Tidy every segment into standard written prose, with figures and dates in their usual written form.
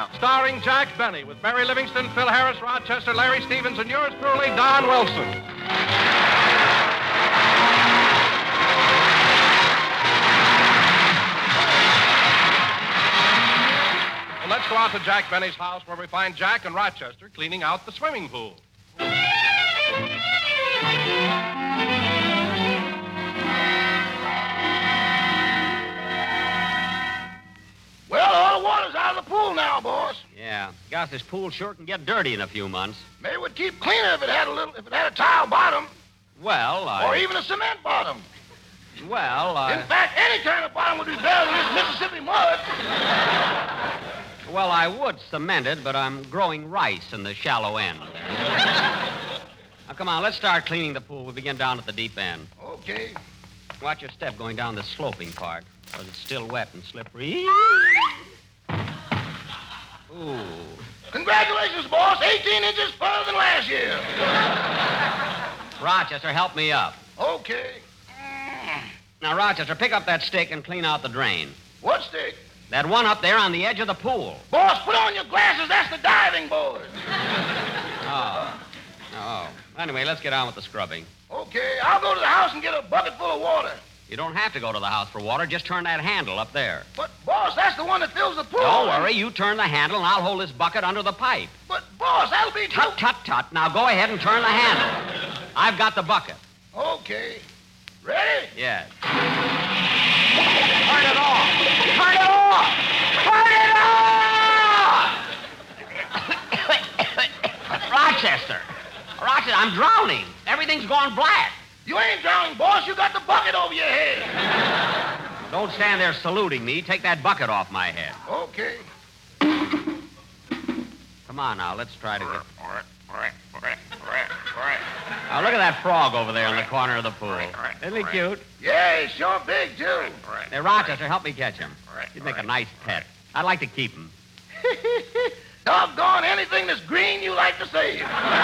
starring Jack Benny with Mary Livingston, Phil Harris, Rochester, Larry Stevens, and yours truly, Don Wilson. Well, let's go out to Jack Benny's house where we find Jack and Rochester cleaning out the swimming pool. Well, all the water's out of the pool now, boss. Yeah. Gosh, this pool sure can get dirty in a few months. Maybe it would keep cleaner if it had a tile bottom. Well, Or even a cement bottom. Well, In fact, any kind of bottom would be better than this Mississippi mud. Well, I would cement it, but I'm growing rice in the shallow end. Now, come on, let's start cleaning the pool. We begin down at the deep end. Okay. Watch your step going down the sloping part, because it's still wet and slippery. Ooh. Congratulations, boss. 18 inches further than last year. Rochester, help me up. Okay. Now, Rochester, pick up that stick and clean out the drain. What stick? That one up there on the edge of the pool. Boss, put on your glasses. That's the diving board. Oh. Anyway, let's get on with the scrubbing. Okay, I'll go to the house and get a bucket full of water. You don't have to go to the house for water. Just turn that handle up there. But, boss, that's the one that fills the pool. Don't worry. You turn the handle, and I'll hold this bucket under the pipe. But, boss, that'll be too... Tut. Now go ahead and turn the handle. I've got the bucket. Okay. Ready? Yes. Turn it off! Turn it off! Turn it off! Rochester, I'm drowning. Everything's gone black. You ain't drowning, boss. You got the bucket over your head. Don't stand there saluting me. Take that bucket off my head. Okay. Come on now, let's try to get... Now, look at that frog over there in the corner of the pool. Isn't he cute? Yeah, he's sure big, too. Hey, Rochester, help me catch him. He'd make a nice pet. I'd like to keep him. Doggone anything that's green you like to save.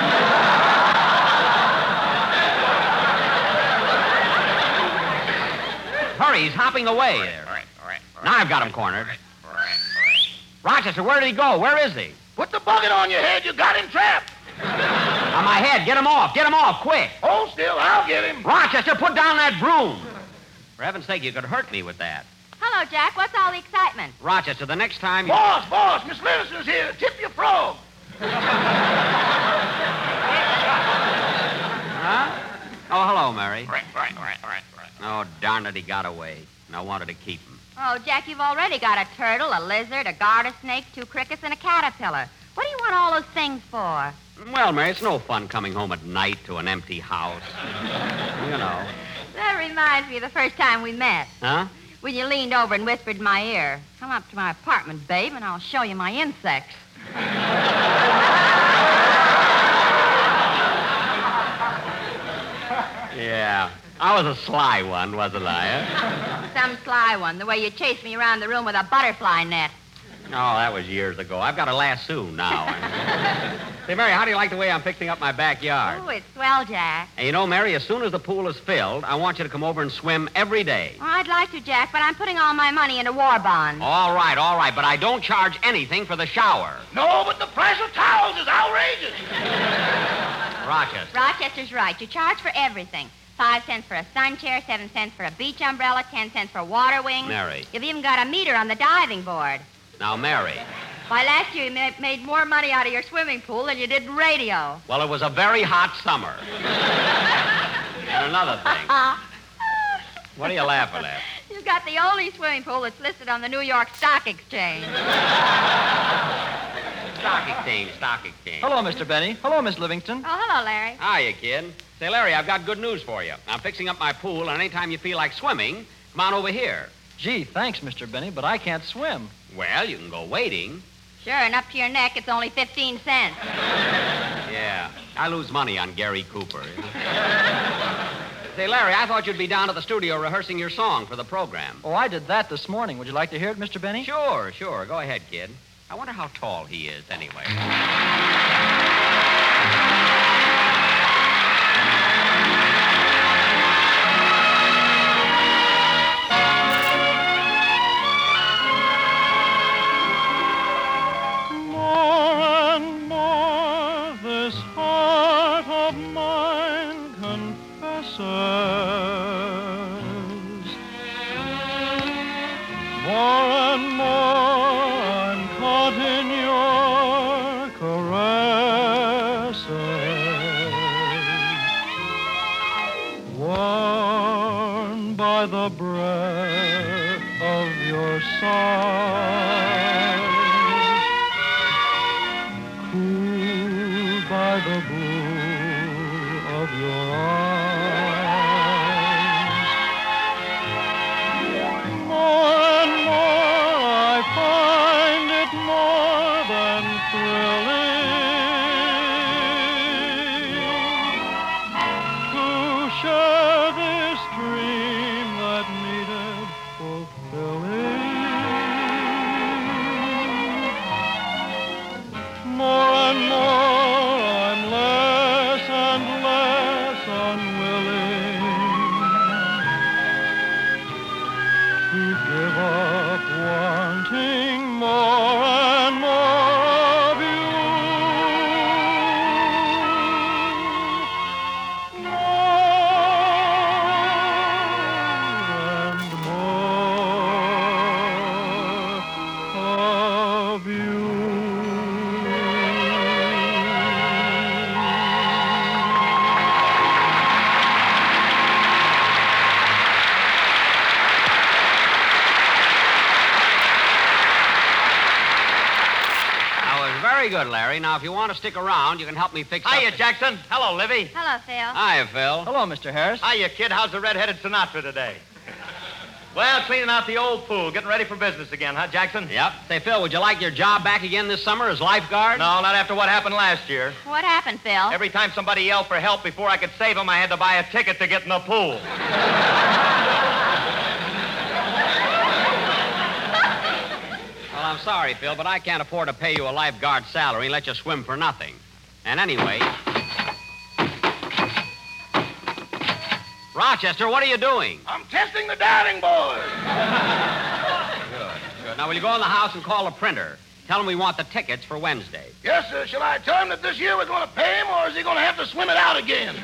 Hurry, he's hopping away there. Now I've got him cornered. Rochester, where did he go? Where is he? Put the bucket on your head. You got him trapped. On my head. Get him off, quick. Hold still. I'll get him. Rochester, put down that broom. For heaven's sake, you could hurt me with that. Hello, Jack. What's all the excitement? Rochester, the next time you... Boss, Miss Livingston's here to tip your frog. Huh? Oh, hello, Mary. Right. Oh, darn it, he got away. And I wanted to keep him. Oh, Jack, you've already got a turtle, a lizard, a garter snake, 2 crickets, and a caterpillar. What do you want all those things for? Well, Mary, it's no fun coming home at night to an empty house. You know. That reminds me of the first time we met. Huh? When you leaned over and whispered in my ear, "Come up to my apartment, babe, and I'll show you my insects." Yeah. I was a sly one, wasn't I? Some sly one, the way you chased me around the room with a butterfly net. Oh, that was years ago. I've got a lasso now. Say, Mary, how do you like the way I'm fixing up my backyard? Oh, it's swell, Jack. And you know, Mary, as soon as the pool is filled, I want you to come over and swim every day. Well, I'd like to, Jack, but I'm putting all my money into war bonds. All right, but I don't charge anything for the shower. No, but the price of towels is outrageous. Rochester. Rochester's right. You charge for everything. 5 cents for a sun chair, 7 cents for a beach umbrella, 10 cents for water wings. Mary. You've even got a meter on the diving board. Now, Mary. Why, last year you made more money out of your swimming pool than you did in radio. Well, it was a very hot summer. And another thing. What are you laughing at? You've got the only swimming pool that's listed on the New York Stock Exchange. Stock exchange. Hello, Mr. Benny. Hello, Miss Livingston. Oh, hello, Larry. Hiya, kid. Say, Larry, I've got good news for you. I'm fixing up my pool, and anytime you feel like swimming, come on over here. Gee, thanks, Mr. Benny, but I can't swim. Well, you can go wading. Sure, and up to your neck, it's only 15 cents. Yeah, I lose money on Gary Cooper. Say, Larry, I thought you'd be down at the studio rehearsing your song for the program. Oh, I did that this morning. Would you like to hear it, Mr. Benny? Sure. Go ahead, kid. I wonder how tall he is, anyway. More and more I'm caught in your caresses, warmed by the breath of your sighs, cooled by the blue of your eyes. More and more I find it more than thrilling to share this dream that needed fulfilling. More and more I'm less and less unwilling to give up wanting more and more of you. More and more of you. Very good, Larry. Now, if you want to stick around, you can help me fix up... Hiya, Jackson. Hello, Livy. Hello, Phil. Hiya, Phil. Hello, Mr. Harris. Hiya, kid. How's the red-headed Sinatra today? Well, cleaning out the old pool, getting ready for business again, huh, Jackson? Yep. Say, Phil, would you like your job back again this summer as lifeguard? No, not after what happened last year. What happened, Phil? Every time somebody yelled for help before I could save them, I had to buy a ticket to get in the pool. Well, I'm sorry, Phil, but I can't afford to pay you a lifeguard salary and let you swim for nothing. And anyway... Rochester, what are you doing? I'm testing the diving board. Good. Now, will you go in the house and call the printer? Tell him we want the tickets for Wednesday. Yes, sir. Shall I tell him that this year we're going to pay him, or is he going to have to swim it out again?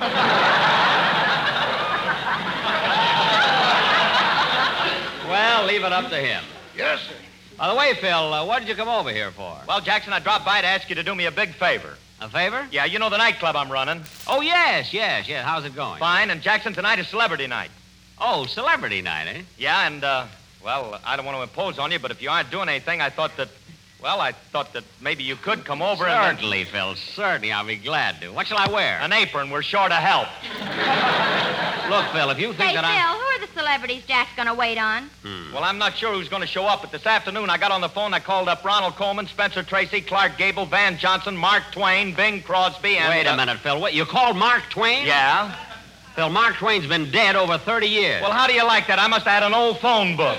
Well, leave it up to him. Yes, sir. By the way, Phil, what did you come over here for? Well, Jackson, I dropped by to ask you to do me a big favor. A favor? Yeah, you know the nightclub I'm running. Oh, yes. How's it going? Fine, and Jackson, tonight is celebrity night. Oh, celebrity night, eh? Yeah, and, well, I don't want to impose on you, but if you aren't doing anything, I thought that maybe you could come over Certainly, Phil. Certainly, I'll be glad to. What shall I wear? An apron. We're short of help. Look, Phil, if you think Hey, that Phil, who are the celebrities Jack's going to wait on? Well, I'm not sure who's going to show up, but this afternoon I got on the phone. I called up Ronald Coleman, Spencer Tracy, Clark Gable, Van Johnson, Mark Twain, Bing Crosby, and... Wait a minute, Phil. What, you called Mark Twain? Yeah? Phil, Mark Twain's been dead over 30 years. Well, how do you like that? I must have had an old phone book.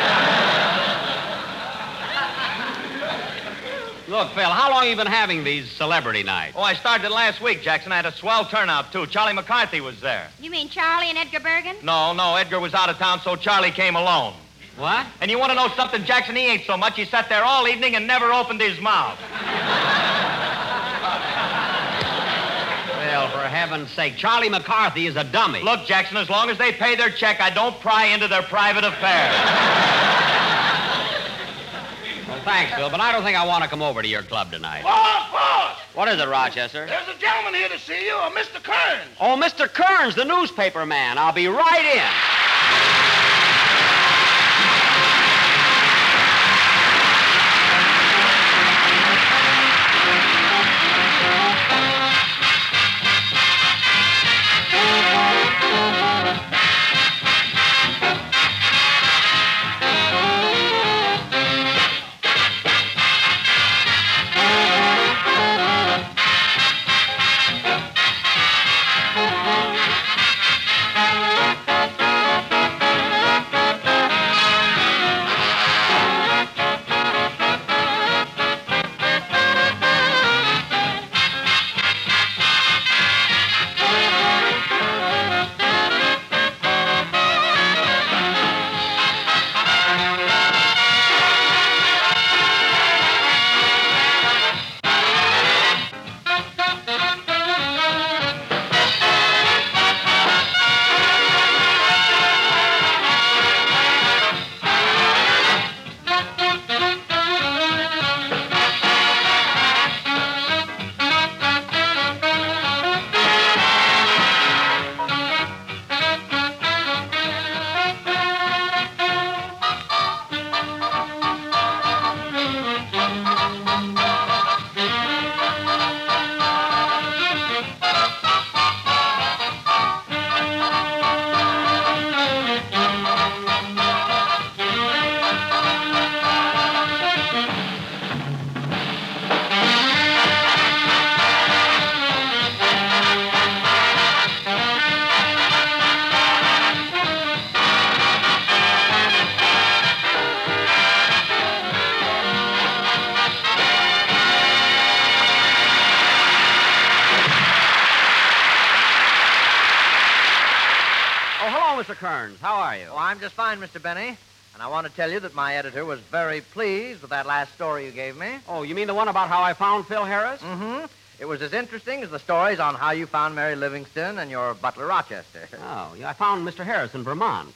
Look, Phil, how long have you been having these celebrity nights? Oh, I started it last week, Jackson. I had a swell turnout, too. Charlie McCarthy was there. You mean Charlie and Edgar Bergen? No, Edgar was out of town, so Charlie came alone. What? And you want to know something, Jackson? He ain't so much. He sat there all evening and never opened his mouth. Well, for heaven's sake, Charlie McCarthy is a dummy. Look, Jackson, as long as they pay their check, I don't pry into their private affairs. Well, thanks, Phil, but I don't think I want to come over to your club tonight. Boss! What is it, Rochester? There's a gentleman here to see you, Mr. Kearns. Oh, Mr. Kearns, the newspaper man. I'll be right in. Oh, hello, Mr. Kearns. How are you? Oh, I'm just fine, Mr. Benny. And I want to tell you that my editor was very pleased with that last story you gave me. Oh, you mean the one about how I found Phil Harris? Mm-hmm. It was as interesting as the stories on how you found Mary Livingston and your butler Rochester. Oh, yeah, I found Mr. Harris in Vermont.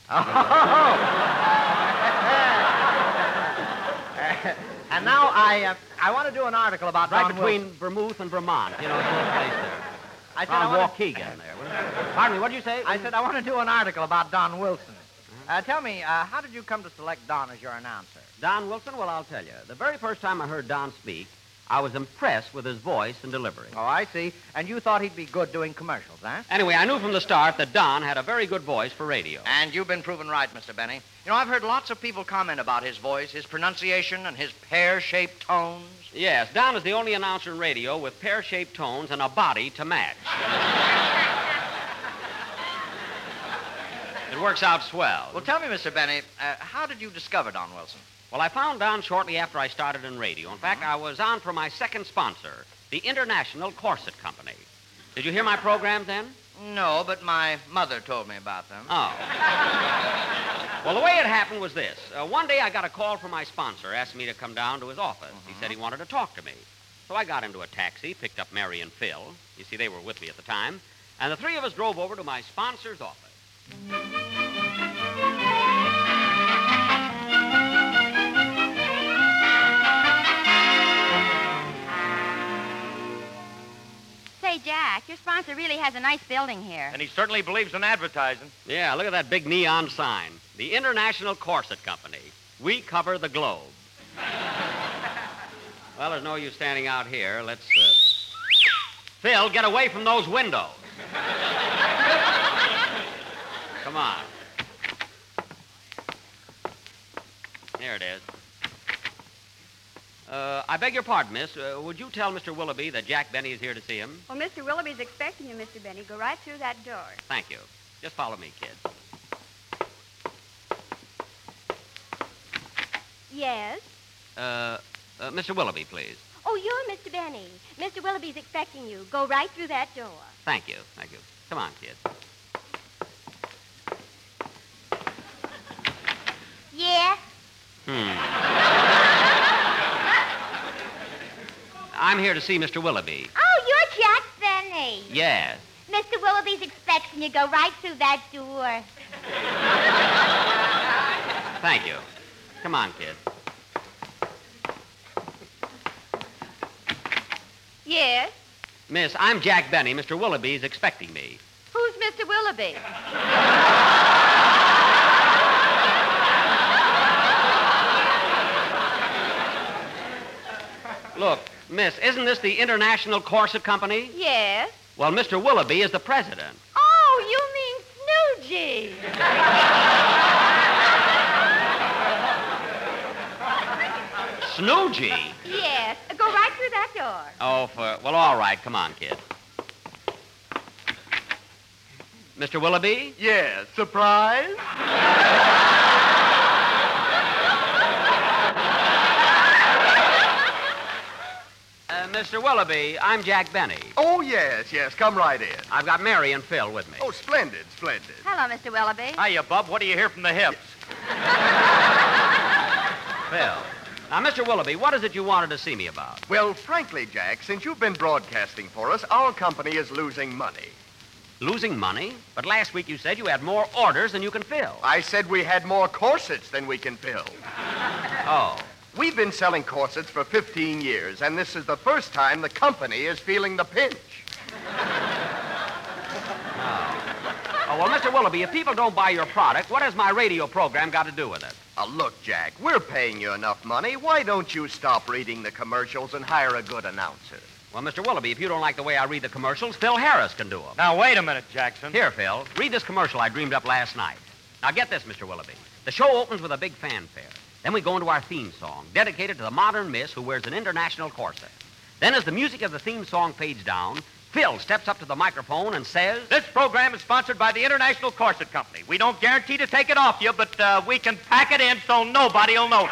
And now I want to do an article about Right Don between Wilson. Vermouth and Vermont. You know, it's a little place there. I said Around I want Waukegan there. Pardon me, what did you say? I said I want to do an article about Don Wilson. Tell me, how did you come to select Don as your announcer? Don Wilson? Well, I'll tell you. The very first time I heard Don speak, I was impressed with his voice and delivery. Oh, I see. And you thought he'd be good doing commercials, huh? Anyway, I knew from the start that Don had a very good voice for radio. And you've been proven right, Mr. Benny. You know, I've heard lots of people comment about his voice, his pronunciation, and his pear-shaped tones. Yes, Don is the only announcer in radio with pear-shaped tones and a body to match. It works out swell. Well, tell me, Mr. Benny, how did you discover Don Wilson? Well, I found Don shortly after I started in radio. In fact, I was on for my second sponsor, the International Corset Company. Did you hear my program then? No, but my mother told me about them. Oh. Well, the way it happened was this. One day I got a call from my sponsor, asked me to come down to his office. He said he wanted to talk to me. So I got into a taxi, picked up Mary and Phil. You see, they were with me at the time. And the three of us drove over to my sponsor's office. Say, Jack, your sponsor really has a nice building here. And he certainly believes in advertising. Yeah, look at that big neon sign. The International Corset Company. We cover the globe. Well, there's no use standing out here. Let's, Phil, get away from those windows. Come on. There it is. I beg your pardon, miss. Would you tell Mr. Willoughby that Jack Benny is here to see him? Well, Mr. Willoughby's expecting you, Mr. Benny. Go right through that door. Thank you. Just follow me, kid. Yes? Mr. Willoughby, please. Oh, you're Mr. Benny. Mr. Willoughby's expecting you. Go right through that door. Thank you. Thank you. Come on, kid. Yeah? I'm here to see Mr. Willoughby. Oh, you're Jack Benny. Yes. Mr. Willoughby's expecting you. Go right through that door. Thank you. Come on, kid. Yes? Miss, I'm Jack Benny. Mr. Willoughby's expecting me. Who's Mr. Willoughby? Look, miss, isn't this the International Corset Company? Yes? Well, Mr. Willoughby is the president. Oh, you mean Snoogey. Snoogey? Yes. Go right through that door. Oh, well, all right. Come on, kid. Mr. Willoughby? Yes. Surprise? Mr. Willoughby, I'm Jack Benny. Oh, yes. Come right in. I've got Mary and Phil with me. Oh, splendid. Hello, Mr. Willoughby. Hiya, Bub. What do you hear from the hips? Phil. Now, Mr. Willoughby, what is it you wanted to see me about? Well, frankly, Jack, since you've been broadcasting for us, our company is losing money. Losing money? But last week you said you had more orders than you can fill. I said we had more corsets than we can fill. Oh. We've been selling corsets for 15 years, and this is the first time the company is feeling the pinch. Oh, well, Mr. Willoughby, if people don't buy your product, what has my radio program got to do with it? Look, Jack, we're paying you enough money. Why don't you stop reading the commercials and hire a good announcer? Well, Mr. Willoughby, if you don't like the way I read the commercials, Phil Harris can do them. Now, wait a minute, Jackson. Here, Phil, read this commercial I dreamed up last night. Now, get this, Mr. Willoughby. The show opens with a big fanfare. Then we go into our theme song, dedicated to the modern miss who wears an international corset. Then, as the music of the theme song fades down, Phil steps up to the microphone and says... This program is sponsored by the International Corset Company. We don't guarantee to take it off you, but we can pack it in so nobody will notice.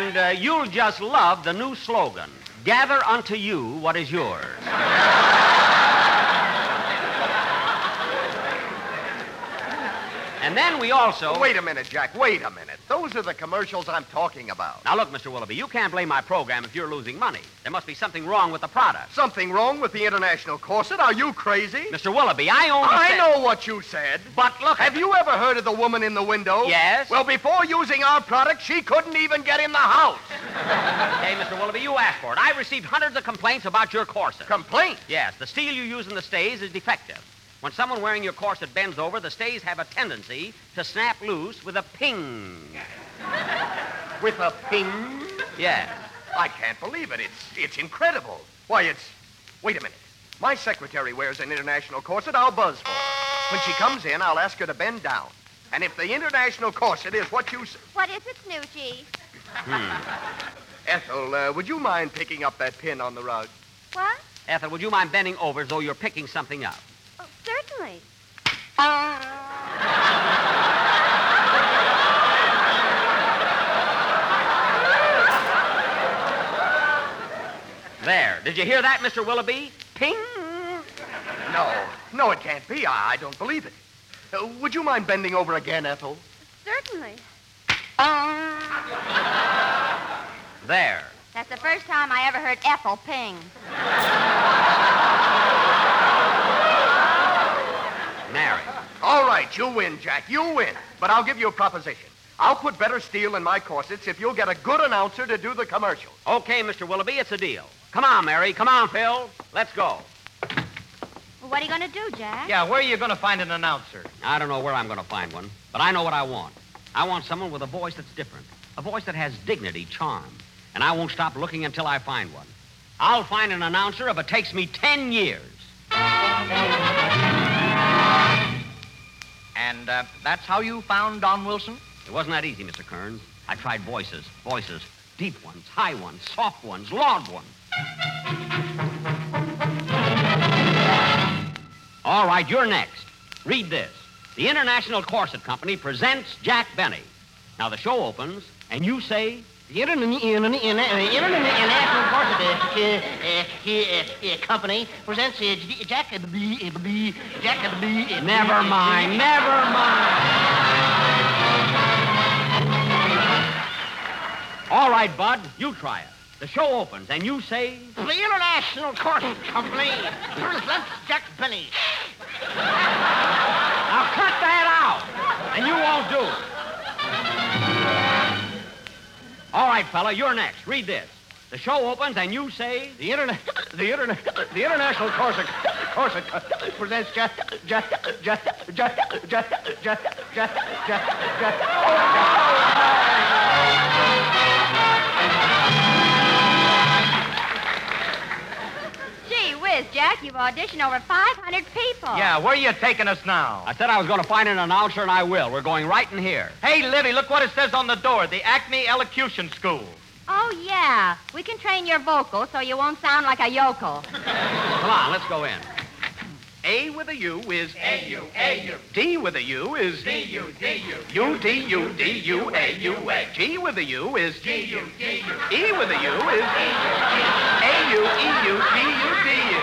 And you'll just love the new slogan, gather unto you what is yours. And then we also... Wait a minute, Jack. Wait a minute. Those are the commercials I'm talking about. Now, look, Mr. Willoughby, you can't blame my program if you're losing money. There must be something wrong with the product. Something wrong with the International Corset? Are you crazy? Mr. Willoughby, I only I know what you said. But look... Have you ever heard of the woman in the window? Yes. Well, before using our product, she couldn't even get in the house. Hey, Mr. Willoughby, you asked for it. I received hundreds of complaints about your corset. Complaint? Yes, the steel you use in the stays is defective. When someone wearing your corset bends over, the stays have a tendency to snap loose with a ping. With a ping? Yes. I can't believe it. It's incredible. Why, Wait a minute. My secretary wears an International Corset. I'll buzz for her. When she comes in, I'll ask her to bend down. And if the International Corset is what you say... What is it, Snoochie? Ethel, would you mind picking up that pin on the rug? What? Ethel, would you mind bending over as though you're picking something up? Oh, certainly. There. Did you hear that, Mr. Willoughby? Ping! No, it can't be. I don't believe it. Would you mind bending over again, Ethel? Certainly. There. That's the first time I ever heard Ethel ping. Mary. All right, you win, Jack. You win. But I'll give you a proposition. I'll put better steel in my corsets if you'll get a good announcer to do the commercials. Okay, Mr. Willoughby, it's a deal. Come on, Mary. Come on, Phil. Let's go. Well, what are you going to do, Jack? Yeah, where are you going to find an announcer? I don't know where I'm going to find one, but I know what I want. I want someone with a voice that's different, a voice that has dignity, charm, and I won't stop looking until I find one. I'll find an announcer if it takes me 10 years. And that's how you found Don Wilson? It wasn't that easy, Mr. Kearns. I tried voices, deep ones, high ones, soft ones, loud ones. All right, you're next. Read this. The International Corset Company presents Jack Benny. Now, the show opens, and you say... The International Corset Company presents Jack B. Never mind. All right, Bud, you try it. The show opens, and you say... The International Corset Company presents Jack Benny. Now, cut that out, and you won't do it. All right, fella, you're next. Read this. The show opens, and you say... The International Corset presents Jack. Gee whiz, Jack, you've auditioned over 500 people. Yeah, where are you taking us now? I said I was going to find an announcer, and I will. We're going right in here. Hey, Livy, look what it says on the door. The Acme Elocution School. Oh, yeah. We can train your vocals so you won't sound like a yokel. Come on, let's go in. A with a U is A-U, A-U. D with a U is D-U, D-U. U-D-U-D-U-A-U-A. G with a U is G-U, G-U. E with a U is A-U-E-U-D-U-D-U.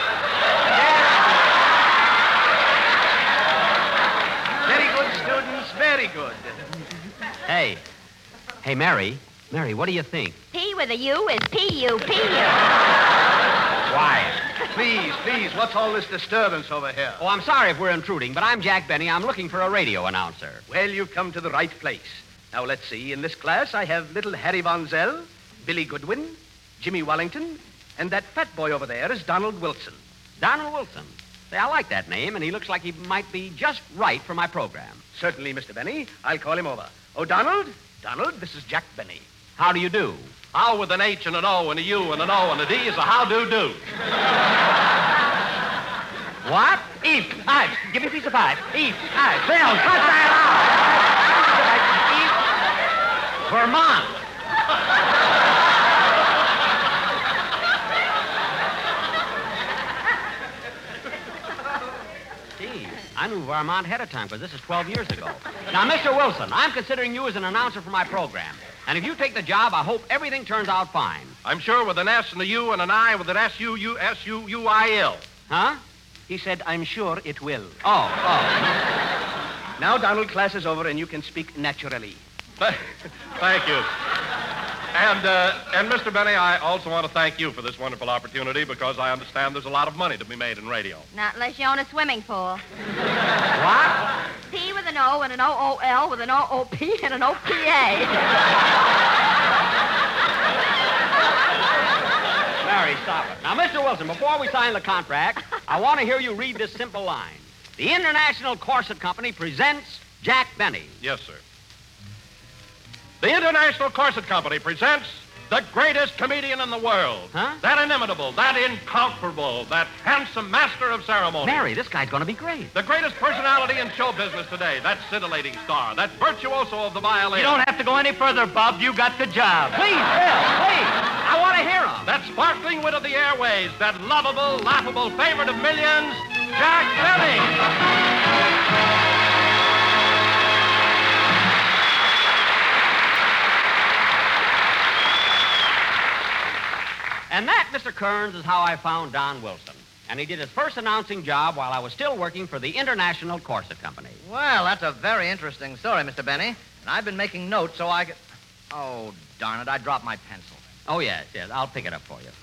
Very good, students, very good. Hey, Mary, what do you think? P with a U is P-U-P-U. Quiet. Please, what's all this disturbance over here? Oh, I'm sorry if we're intruding, but I'm Jack Benny. I'm looking for a radio announcer. Well, you've come to the right place. Now, let's see. In this class, I have little Harry Von Zell, Billy Goodwin, Jimmy Wellington, and that fat boy over there is Donald Wilson. Donald Wilson. Say, I like that name, and he looks like he might be just right for my program. Certainly, Mr. Benny. I'll call him over. Oh, Donald, this is Jack Benny. How do you do? How with an H and an O and a U and an O and a D is a how-do-do. What? Eat. Ice. Give me a piece of pie. Eat. Ice. Phil, cut that out. Eat. Vermont. Gee, I knew Vermont ahead of time because this is 12 years ago. Now, Mr. Wilson, I'm considering you as an announcer for my program. And if you take the job, I hope everything turns out fine. I'm sure with an S and a U and an I with an S-U-U-S-U-U-I-L. Huh? He said, I'm sure it will. Oh. Now, Donald, class is over and you can speak naturally. Thank you. And Mr. Benny, I also want to thank you for this wonderful opportunity because I understand there's a lot of money to be made in radio. Not unless you own a swimming pool. What? P with an O and an O-O-L with an O-O-P and an O-P-A. Mary, stop it. Now, Mr. Wilson, before we sign the contract, I want to hear you read this simple line. The International Corset Company presents Jack Benny. Yes, sir. The International Corset Company presents the greatest comedian in the world. Huh? That inimitable, that incomparable, that handsome master of ceremony. Mary, this guy's going to be great. The greatest personality in show business today, that scintillating star, that virtuoso of the violin. You don't have to go any further, Bob. You got the job. Please, Bill, please. I want to hear him. That sparkling wit of the airways, that lovable, laughable favorite of millions, Jack Benny. And that, Mr. Kearns, is how I found Don Wilson. And he did his first announcing job while I was still working for the International Corset Company. Well, that's a very interesting story, Mr. Benny. And I've been making notes so I could... Oh, darn it, I dropped my pencil. Oh, yes. I'll pick it up for you.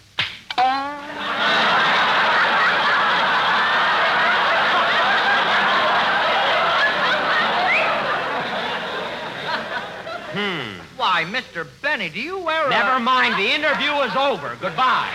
Why, Mr. Benny, do you wear a... Never mind. The interview is over. Goodbye.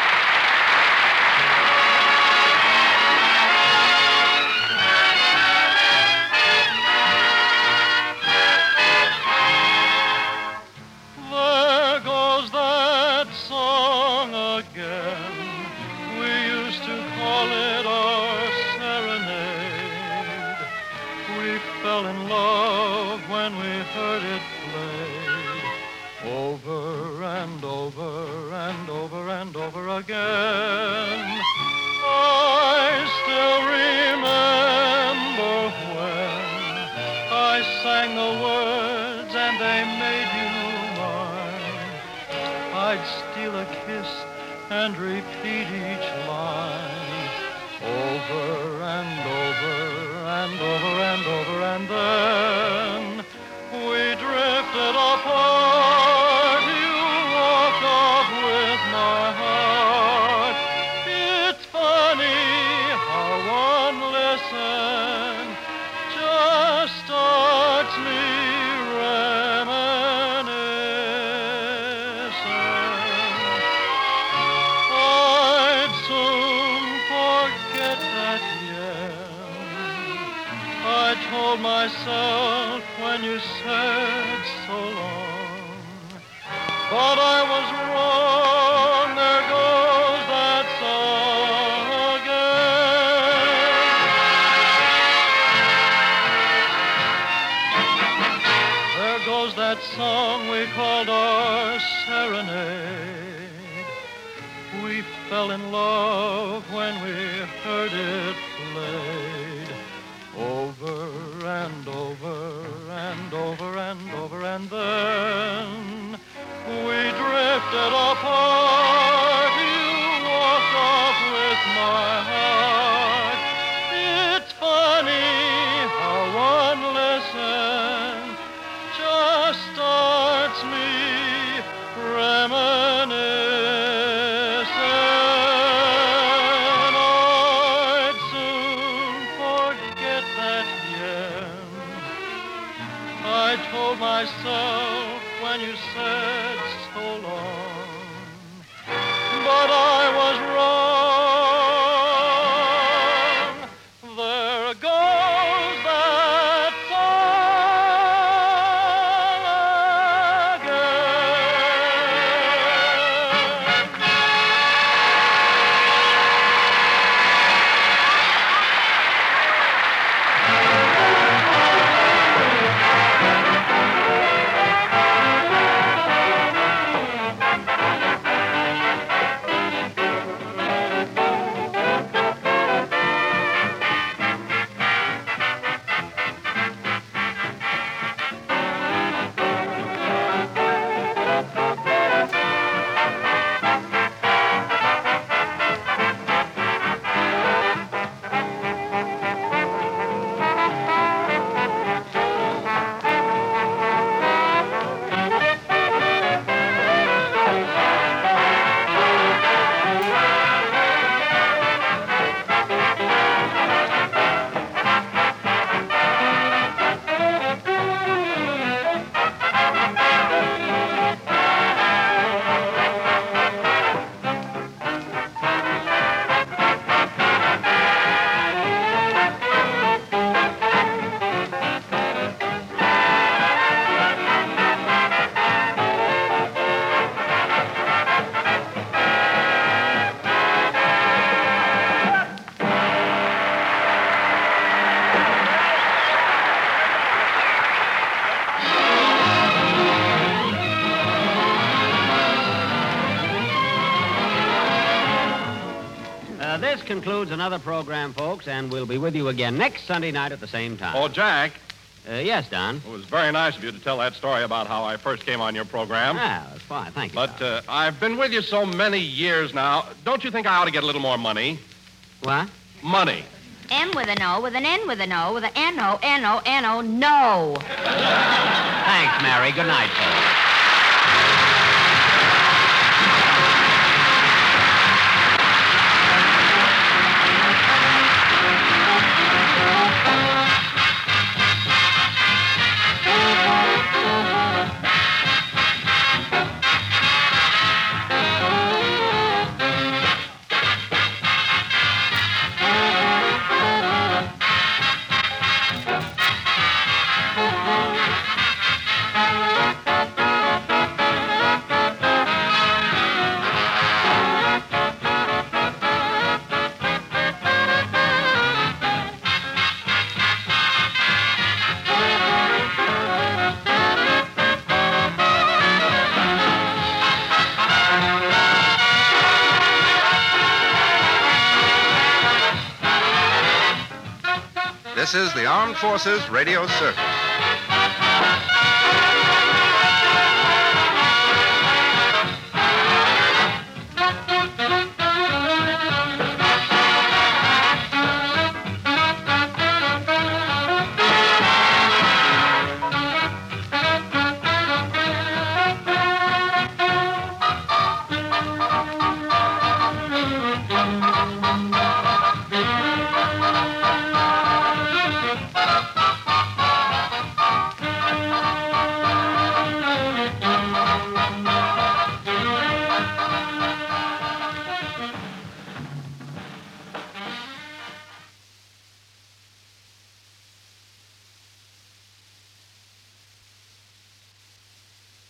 There goes that song again. We used to call it our serenade. We fell in love when we heard it played. Over and over and over and over again. I still remember when I sang the words and they made you mine. I'd steal a kiss and repeat each line. Over and over and over and over and then we drifted apart. You walked off with my heart. It's funny how one listen just starts me reminiscing. I'd soon forget that yen. I told myself when you said so long, but I was wrong. There goes that song again. There goes that song we called our serenade. We fell in love when we heard it played. Over and over and over and over and then we drifted apart. You walked off with my heart. It's funny how one listen just starts me reminiscing. I'd soon forget that yen. I told myself when you said so long, but I was wrong. There goes that song again. this concludes another program, folks, and we'll be with you again next Sunday night at the same time. Oh, Jack. Yes, Don. It was very nice of you to tell that story about how I first came on your program. Ah, that's fine. Thank you. But I've been with you so many years now. Don't you think I ought to get a little more money? What? Money. M with an O, with an N with an O, with an N-O, N-O, N-O, no. Thanks, Mary. Good night, folks. This is the Armed Forces Radio Service.